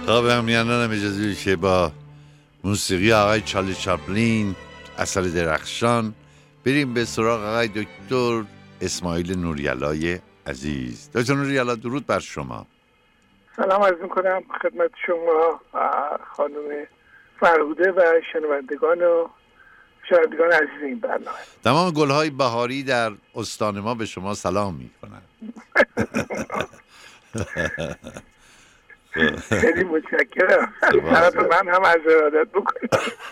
خب همیهنانم اجازه بدید که با موسیقی آقای چارلی چاپلین، اثر درخشان، بریم به سراغ آقای دکتر اسماعیل نوریالای عزیز. دکتر نوریالا درود بر شما. سلام عرض میکنم خدمت شما خانم فرهوده و شنوندگان و شنوندگان عزیز این برنامه. تمام گلهای بهاری در استان ما به شما سلام میکنن. خیلی متشکرم. طرف من هم از ارادت بکنید.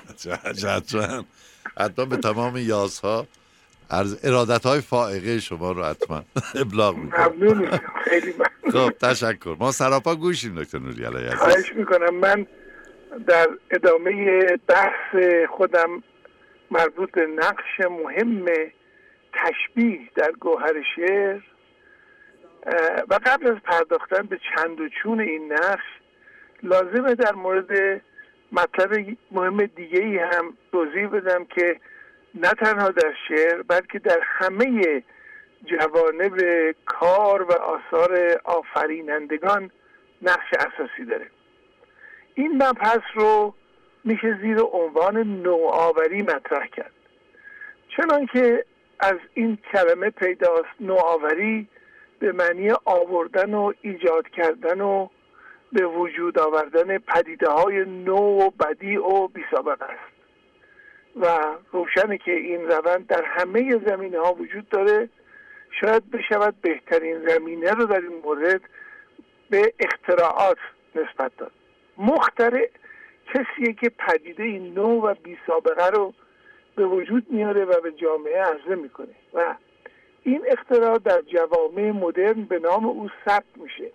حتما به تمام یازها از ارادت‌های فائقه شما رو حتما ابلاغ میکنم. ممنون میشم. خیلی ممنون. خب تشکر. ما سراپا گوشیم دکتر نوریالای عزیز. خواهش میکنم. من در ادامه بحث خودم مربوط به نقش مهم تشبیه در گوهر شعر و قبل از پرداختن به چند و چون این نقش لازمه در مورد مطلب مهم دیگه ای هم توضیح بدم که نه تنها در شعر بلکه در همه جوانب کار و آثار آفرینندگان نقش اساسی داره. این مبحث رو میشه زیر عنوان نوآوری مطرح کرد. چنان که از این کلمه پیداست، نوآوری به معنی آوردن و ایجاد کردن و به وجود آوردن پدیده‌های نو و بدیع و بی‌سابقه است و روشنه که این روند در همه زمینه‌ها وجود داره. شاید بشود بهترین زمینه رو در این مورد به اختراعات نسبت داد. مخترع کسیه که پدیده نو و بی‌سابقه رو به وجود میاره و به جامعه عرضه میکنه و این اختراع در جوامع مدرن به نام او ثبت میشه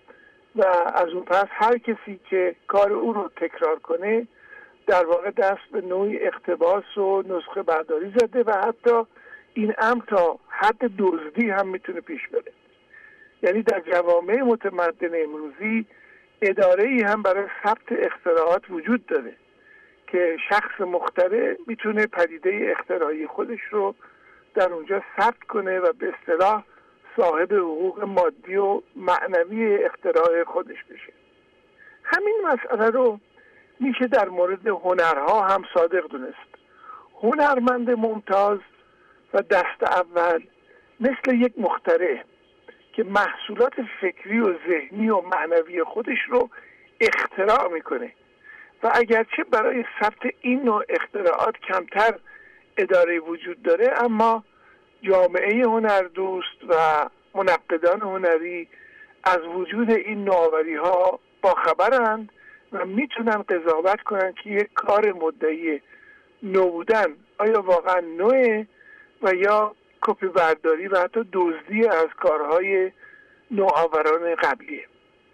و از اون پس هر کسی که کار او رو تکرار کنه در واقع دست به نوعی اقتباس و نسخه برداری زده و حتی این امر تا حد دزدی هم میتونه پیش بره. یعنی در جوامع متمدن امروزی اداره‌ای هم برای ثبت اختراعات وجود داره که شخص مخترع میتونه پدیده اختراعی خودش رو در اونجا ثبت کنه و به اصطلاح صاحب حقوق مادی و معنوی اختراع خودش بشه. همین مسئله رو میشه در مورد هنرها هم صادق دونست. هنرمند ممتاز و دست اول مثل یک مخترع که محصولات فکری و ذهنی و معنوی خودش رو اختراع میکنه و اگرچه برای ثبت این نوع اختراعات کمتر اداره وجود داره، اما جامعه هنردوست و منقدان هنری از وجود این نوآوری ها باخبرند و میتونن قضاوت کنن که یک کار مدعی نو بودن آیا واقعا نوعه و یا کپی برداری و حتی دزدی از کارهای نوآوران قبلیه.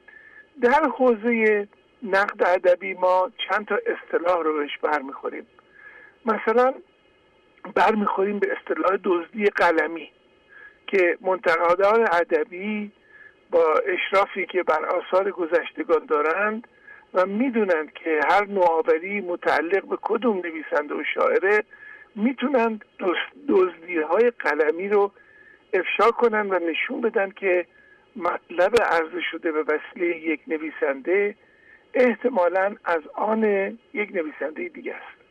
در حوزه نقد ادبی ما چند تا اصطلاح رو بهش برمیخوریم. مثلا برمیخوریم به اصطلاح دزدی قلمی که منتقدان ادبی با اشرافی که بر آثار گذشتگان دارند و میدونند که هر نوآوری متعلق به کدوم نویسنده و شاعره میتونند دزدی‌های قلمی رو افشا کنن و نشون بدن که مطلب عرضه شده به وسیله یک نویسنده احتمالاً از آن یک نویسنده دیگه است.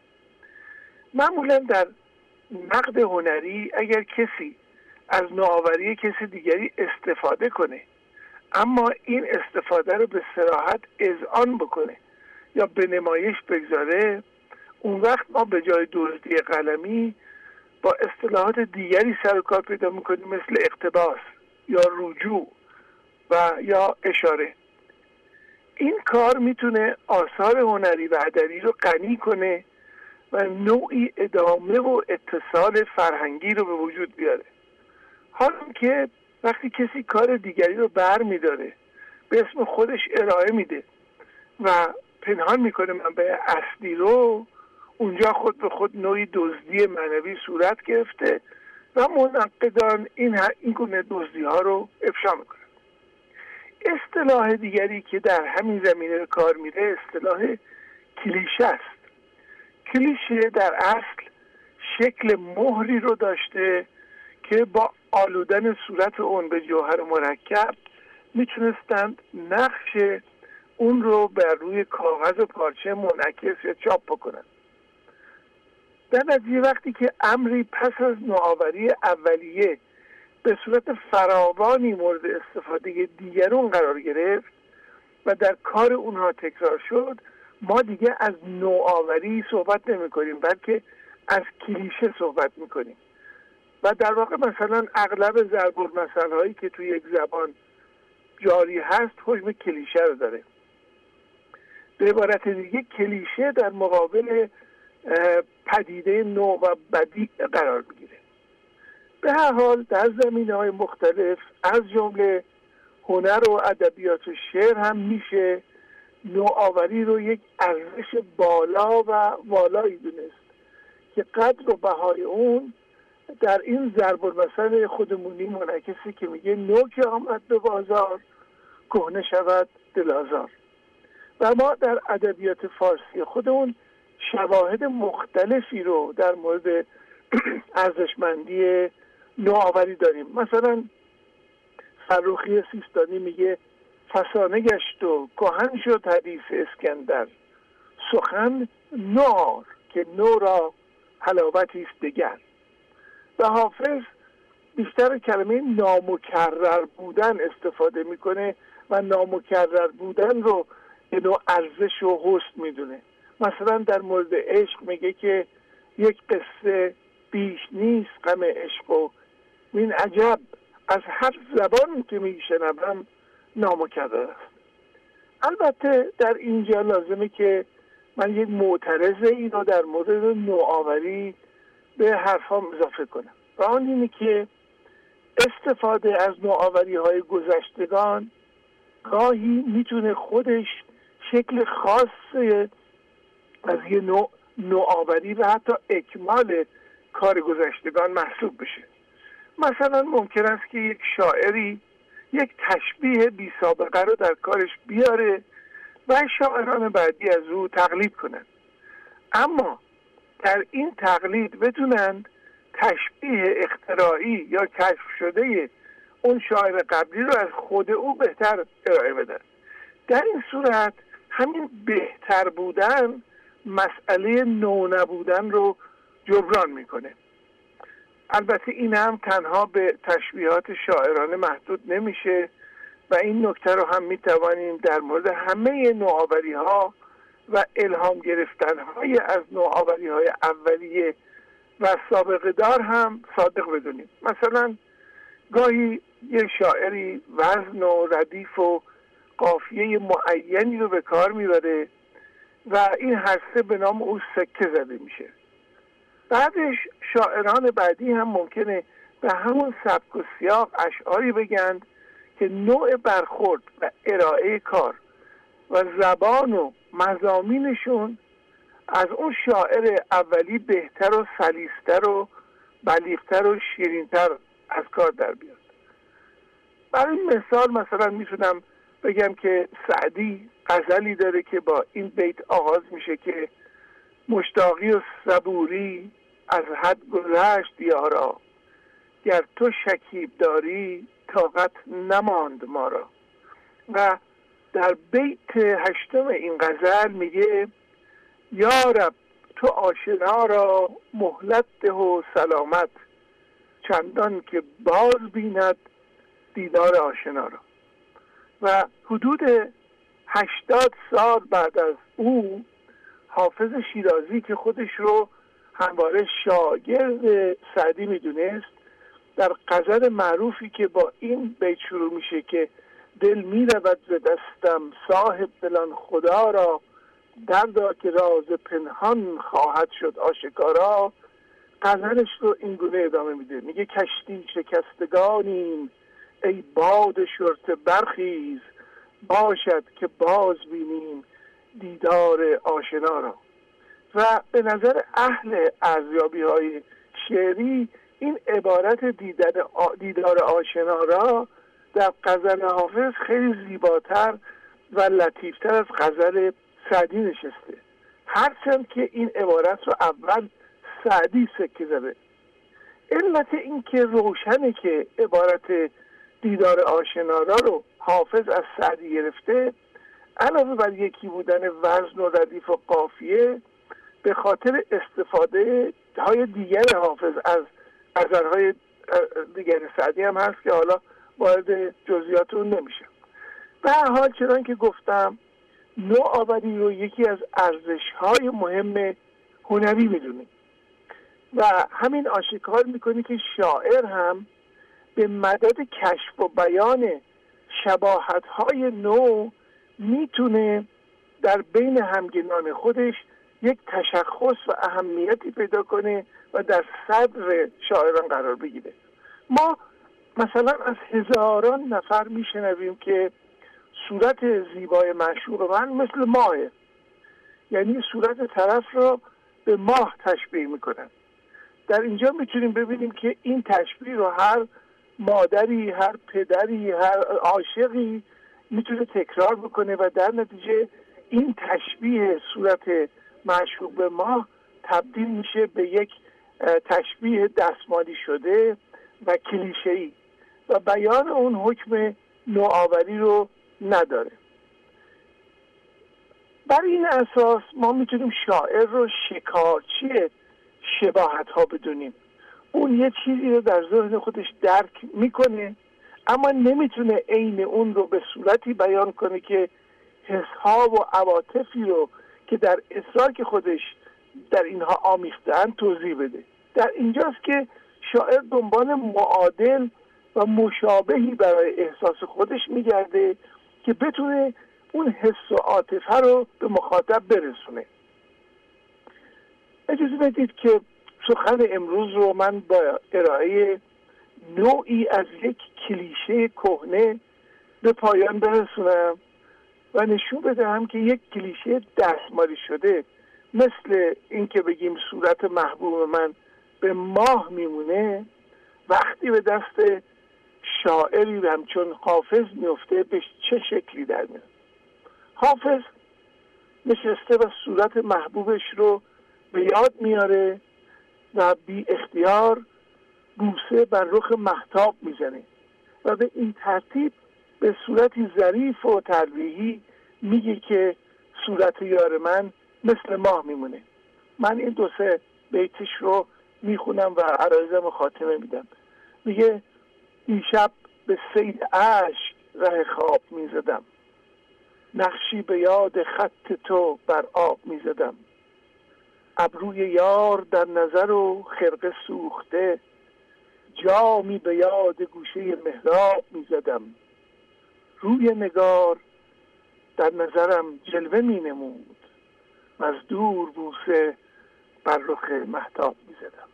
معمولاً در نقد هنری اگر کسی از نوآوری کسی دیگری استفاده کنه اما این استفاده رو به صراحت اذعان بکنه یا به نمایش بگذاره، اون وقت ما به جای دزدی قلمی با اصطلاحات دیگری سر و کار پیدا میکنیم، مثل اقتباس یا رجوع و یا اشاره. این کار میتونه آثار هنری و ادبی رو غنی کنه و نوعی ادامه و اتصال فرهنگی رو به وجود بیاره. حالا که وقتی کسی کار دیگری رو بر میداره به اسم خودش ارائه میده و پنهان میکنه منبع اصلی رو، اونجا خود به خود نوعی دزدی معنوی صورت گرفته و منقدان این گونه دزدی ها رو افشا میکنن. اصطلاح دیگری که در همین زمینه کار میره اصطلاح کلیشه است. کلیشه در اصل شکل مهری رو داشته که با آلودن صورت اون به جوهر مرکب میتونستند نقش اون رو بر روی کاغذ و پارچه منعکس یا چاپ بکنن. در نتیجه وقتی که امری پس از نوآوری اولیه به صورت فراوانی مورد استفاده دیگران قرار گرفت و در کار اونها تکرار شد، ما دیگه از نوآوری صحبت نمی کنیم، بلکه از کلیشه صحبت می کنیم. و در واقع مثلا اغلب ضرب المثل هایی که توی یک زبان جاری هست حکم کلیشه رو داره. به عبارت دیگه کلیشه در مقابل پدیده نو و بدیع قرار میگیره. به هر حال در زمینه‌های مختلف از جمله هنر و ادبیات و شعر هم میشه نوآوری رو یک ارزش بالا و والایی دونست که قدر و بهای اون در این ضرب المثل خودمونی منعکسی که میگه نو که آمد به بازار کهنه شود دل‌آزار. و ما در ادبیات فارسی خودمون شواهد مختلفی رو در مورد ارزشمندی نوآوری داریم. مثلا فرخی سیستانی میگه فسانه گشت و کهن شد حدیث اسکندر، سخن نو که نو را حلاوتی است دگر. و حافظ بیشتر کلمه نامکرر بودن استفاده میکنه و نامکرر بودن رو یه نوع ارزش و حسن میدونه. مثلا در مورد عشق میگه که یک قصه بیش نیست غم عشق و این عجب از هر زبان که میشنوم نامکرر است. البته در اینجا لازمه که من یک معترضه این رو در مورد نوآوری به حرفام اضافه کنم و آن اینه که استفاده از نوآوری های گذشتگان گاهی میتونه خودش شکل خاص از یه نوآوری و حتی اکمال کار گذشتگان محسوب بشه. مثلا ممکن است که یک شاعری یک تشبیه بی سابقه رو در کارش بیاره و شاعران بعدی از او تقلید کنند، اما در این تقلید بتونند تشبیه اختراعی یا کشف شده اون شاعر قبلی رو از خود او بهتر ارائه بدن. در این صورت همین بهتر بودن مسئله نو نبودن رو جبران میکنه. البته این هم تنها به تشبیهات شاعرانه محدود نمیشه و این نکته رو هم میتوانیم در مورد همه نوآوری ها و الهام گرفتن های از نوآوری های اولیه و سابقه دار هم صادق بدونیم. مثلا گاهی یک شاعری وزن و ردیف و قافیه معینی رو به کار میبره و این هر سه به نام او سکه زده میشه. بعدش شاعران بعدی هم ممکنه به همون سبک و سیاق اشعاری بگند که نوع برخورد و ارائه کار و زبان و مضامینشون از اون شاعر اولی بهتر و سلیستر و بلیغتر و شیرینتر از کار در بیاد. برای مثال مثلا میتونم بگم که سعدی غزلی داره که با این بیت آغاز میشه که مشتاقی و صبوری از حد گذشت یارا، گر تو شکیب داری طاقت نماند ما را. و در بیت 8 این غزل میگه یا رب تو آشنا را مهلت ده و سلامت، چندان که باز بیند دیدار آشنا را. و حدود 80 سال بعد از او حافظ شیرازی که خودش رو همواره شاگرد سعدی میدونست در غزل معروفی که با این بیت شروع میشه که دل میرود ز دستم صاحب دلان خدا را، دردا که راز پنهان خواهد شد آشکارا، غزلش رو این گونه ادامه میده. میگه کشتی شکستگانیم ای باد شرط برخیز، باشد که باز بینیم دیدار آشنا را. و به نظر اهل ارزیابی های شعری این عبارت دیدار آشنا را در غزل حافظ خیلی زیباتر و لطیفتر از غزل سعدی نشسته، هرچند که این عبارت رو اول سعدی سکه زده. علت این که روشنه که عبارت دیدار آشنا را رو حافظ از سعدی گرفته علاوه بر یکی بودن وزن و ردیف و قافیه، به خاطر استفاده های دیگر حافظ از اثرهای دیگر سعدی هم هست که حالا وارد جزئیات اون نمیشه. به هر حال چنان که گفتم نوآوری رو یکی از ارزش‌های مهم هنری میدونیم و همین آشکار میکنه که شاعر هم به مدد کشف و بیان شباهت‌های نو میتونه در بین همگنان خودش یک تشخص و اهمیتی پیدا کنه و در صدر شاعران قرار بگیره. ما مثلا از هزاران نفر میشنویم که صورت زیبای معشوق من مثل ماهه، یعنی صورت طرف را به ماه تشبیه میکنن. در اینجا میتونیم ببینیم که این تشبیه رو هر مادری، هر پدری، هر عاشقی میتونه تکرار بکنه و در نتیجه این تشبیه صورت معشوق به ماه تبدیل میشه به یک تشبیه دستمالی شده و کلیشه‌ای و بیان اون حکم نوآوری رو نداره. بر این اساس ما میتونیم شاعر رو شکارچی شباهت ها بدونیم. اون یه چیزی رو در ذهن خودش درک میکنه اما نمیتونه عین اون رو به صورتی بیان کنه که حسها و عواطفی رو که در ادراک خودش در اینها آمیخته‌اند توضیح بده. در اینجاست که شاعر دنبال معادل و مشابهی برای احساس خودش میگرده که بتونه اون حس و عاطفه رو به مخاطب برسونه. اجازه بدید که سخن امروز رو من با ارائه نوعی از یک کلیشه کهنه به پایان برسونم و نشون بدهم که یک کلیشه دستمالی شده مثل این که بگیم صورت محبوب من به ماه میمونه وقتی به دست شاعری همچون حافظ میفته به چه شکلی در میاد. حافظ نشسته و صورت محبوبش رو به یاد میاره و بی اختیار بوسه بر رخ مهتاب میزنه و به این ترتیب به صورتی ظریف و تلویحی میگه که صورت یار من مثل ماه میمونه. من این دو سه بیتش رو میخونم و عرایزم خاتمه میدم. میگه دیشب به صید اشک ره خواب میزدم، نقشی به یاد خط تو بر آب میزدم، ابروی یار در نظر و خرقه سوخته، جامی به یاد گوشه محراب میزدم، روی نگار در نظرم جلوه می نمود، از دور بوسه بر رخ مهتاب میزدم.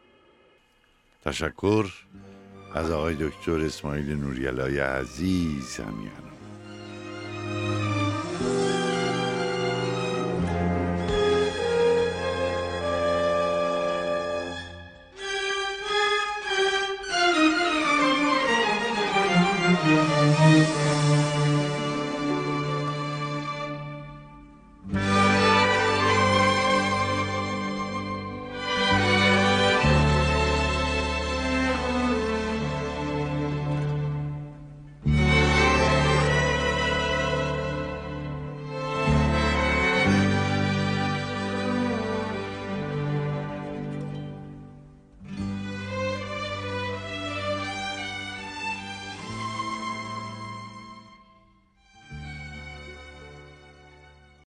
تشکر از آقای دکتر اسماعیل نوریالای عزیز همیهن‌واز.